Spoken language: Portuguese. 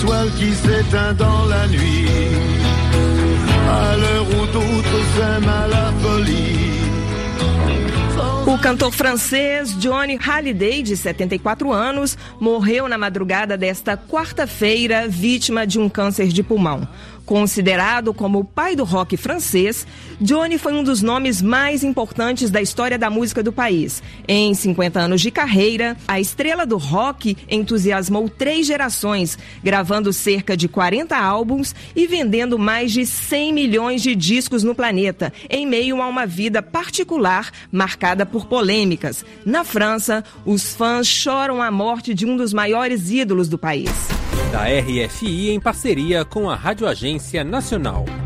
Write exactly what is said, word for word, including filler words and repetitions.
étoile qui s'éteint dans la nuit, à l'heure où d'autres s'aiment à la folie. O cantor francês Johnny Hallyday, de setenta e quatro anos, morreu na madrugada desta quarta-feira, vítima de um câncer de pulmão. Considerado como o pai do rock francês, Johnny foi um dos nomes mais importantes da história da música do país. Em cinquenta anos de carreira, a estrela do rock entusiasmou três gerações, gravando cerca de quarenta álbuns e vendendo mais de cem milhões de discos no planeta, em meio a uma vida particular marcada por polêmicas. Na França, os fãs choram a morte de um dos maiores ídolos do país. Da R F I em parceria com a Rádio Agência Nacional.